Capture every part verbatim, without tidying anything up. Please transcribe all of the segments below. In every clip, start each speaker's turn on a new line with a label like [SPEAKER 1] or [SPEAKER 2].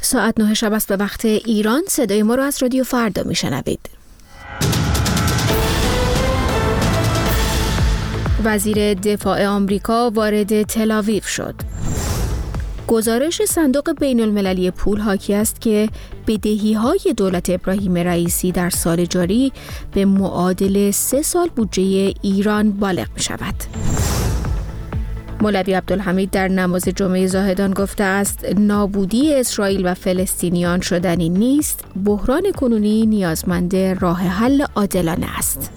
[SPEAKER 1] ساعت نه شب است به وقت ایران. صدای ما رو از رادیو فردا میشنوید. وزیر دفاع آمریکا وارد تل‌آویو شد. گزارش صندوق بین المللی پول حاکی است که بدهی‌های دولت ابراهیم رئیسی در سال جاری به معادل سه سال بودجه ایران بالغ می شود. مولوی عبدالحمید در نماز جمعه زاهدان گفته است نابودی اسرائیل و فلسطینیان شدنی نیست، بحران کنونی نیازمند راه حل عادلانه است.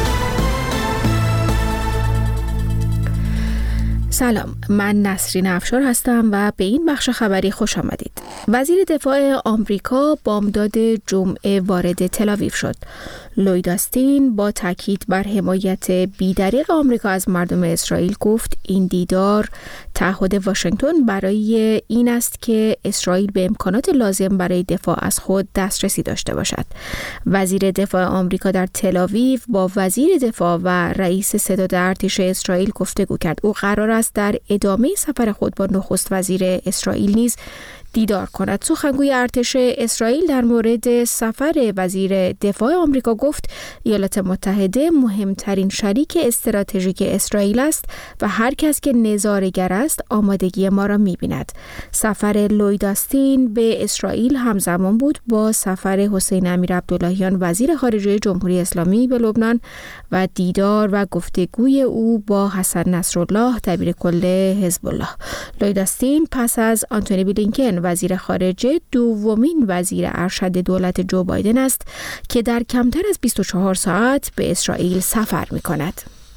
[SPEAKER 1] سلام، من نسرین افشار هستم و به این بخش خبری خوش آمدید. وزیر دفاع آمریکا بامداد جمعه وارد تل‌آویو شد. لوید آستین با تاکید بر حمایت بی‌دریغ آمریکا از مردم اسرائیل گفت این دیدار تعهد واشنگتن برای این است که اسرائیل به امکانات لازم برای دفاع از خود دسترسی داشته باشد. وزیر دفاع آمریکا در تل‌آویو با وزیر دفاع و رئیس ستاد ارتش اسرائیل گفتگو کرد. او قرار است در ادامه سفر خود با نخست وزیر اسرائیل نیز دیدار کند. سخنگوی ارتش اسرائیل در مورد سفر وزیر دفاع آمریکا گفت ایالات متحده مهمترین شریک استراتژیک اسرائیل است و هر کس که نظاره‌گر است آمادگی ما را می‌بیند. سفر لوید آستین به اسرائیل همزمان بود با سفر حسین امیر عبداللهیان وزیر خارجه جمهوری اسلامی به لبنان و دیدار و گفتگوی او با حسن نصرالله دبیر کل حزب الله. لوید آستین پس از آنتونی بلینکن وزیر خارجه دومین وزیر ارشد دولت جو بایدن است که در کمتر از بیست و چهار ساعت به اسرائیل سفر می‌کند.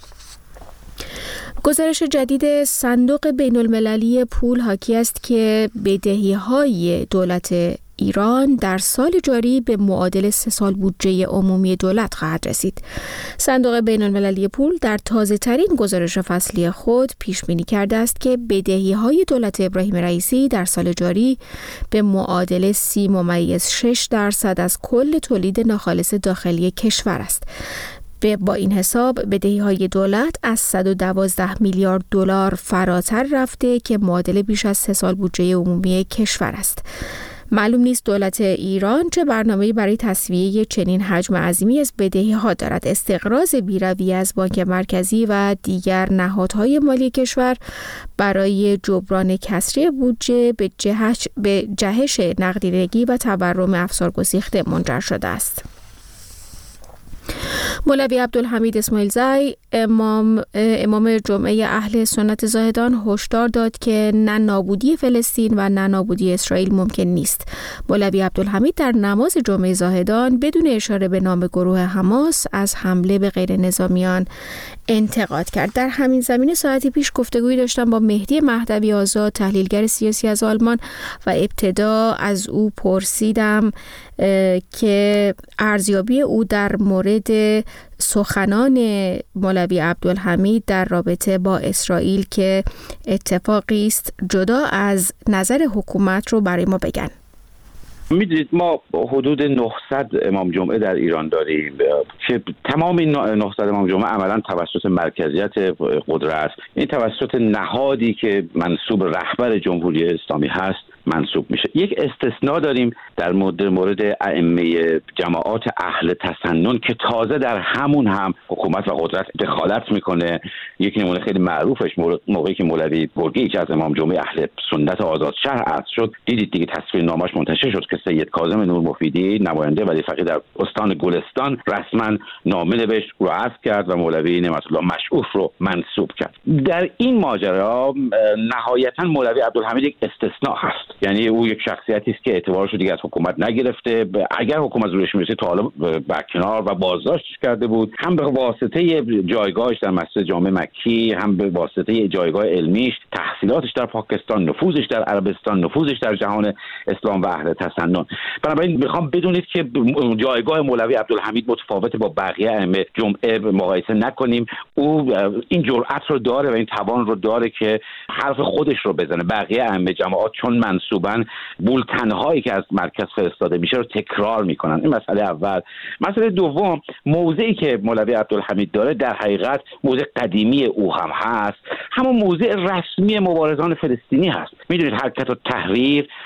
[SPEAKER 1] گزارش جدید صندوق بین المللی پول حاکی است که بدهی‌های دولت ایران در سال جاری به معادل سه سال بودجه عمومی دولت خواهد رسید. صندوق بین المللی پول در تازه ترین گزارش فصلی خود پیش بینی کرده است که بدهی‌های دولت ابراهیم رئیسی در سال جاری به معادل سی ممیز شش درصد از کل تولید ناخالص داخلی کشور است. با این حساب بدهی‌های دولت از صد و دوازده میلیارد دلار فراتر رفته که معادل بیش از سه سال بودجه عمومی کشور است. معلوم نیست دولت ایران چه برنامه‌ای برای تسویه چنین حجم عظیمی از بدهی‌ها دارد. استقراض بی‌رویه از بانک مرکزی و دیگر نهادهای مالی کشور برای جبران کسری بودجه به جهش به جهش نقدینگی و تورم افسارگسیخته منجر شده است. مولوی عبدالحمید اسماعیل زی امام امام جمعه اهل سنت زاهدان هشدار داد که نه نابودی فلسطین و نه نابودی اسرائیل ممکن نیست. مولوی عبدالحمید در نماز جمعه زاهدان بدون اشاره به نام گروه حماس از حمله به غیر نظامیان انتقاد کرد. در همین زمینه ساعتی پیش گفتگویی داشتم با مهدی مهدوی آزاد، تحلیلگر سیاسی از آلمان، و ابتدا از او پرسیدم که ارزیابی او در مورد سخنان مولوی عبدالحمید در رابطه با اسرائیل که اتفاقی است جدا از نظر حکومت رو برای ما بگن.
[SPEAKER 2] میدونید ما حدود نهصد امام جمعه در ایران داریم که تمام این نهصد امام جمعه عملا توسط مرکزیت قدرت، این توسط نهادی که منسوب رهبر جمهوری اسلامی هست منسوب میشه. یک استثناء داریم در مورد مورد ائمه جماعات اهل تسنن که تازه در همون هم حکومت و قدرت دخالت میکنه. یک نمونه خیلی معروفش موقعی که مولوی برگی که از امام جمعه اهل سنت آزاد شهر عزل شد، دیدید دیگه تصویر نامش منتشر شد که سید کاظم نور مفیدی نماینده ولی فقیه در استان گلستان رسما نامه نوشت، رو عزل کرد و مولوی نعمت الله مشعوف رو منسوب کرد. در این ماجرا نهایتا مولوی عبدالحمید یک استثناء هست، یعنی او یک شخصیتی است که اعتبارش رو دیگه از حکومت نگرفته. اگر حکومت زورش میرسید تا حالا برکنار و بازداشتش کرده بود، هم به واسطه جایگاهش در مسجد جامع مکی، هم به واسطه جایگاه علمیش، تحصیلاتش در پاکستان، نفوذش در عربستان، نفوذش در جهان اسلام و اهل تسنن. بنابراین میخوام بدونید که جایگاه مولوی عبدالحمید متفاوت با بقیه ائمه جمعه مقایسه نکنیم. او این جرأت رو داره و این توان رو داره که حرف خودش رو بزنه. بقیه ائمه جماعات چون منسوبن بولتن‌هایی که از مرکز فرستاده میشه رو تکرار میکنن. این مسئله اول. مسئله دوم، موضعی که مولوی عبدالحمید داره در حقیقت موضع قدیمی او هم هست، همون موضع رسمی مبارزان فلسطینی هست. میدونید حرکت التحریر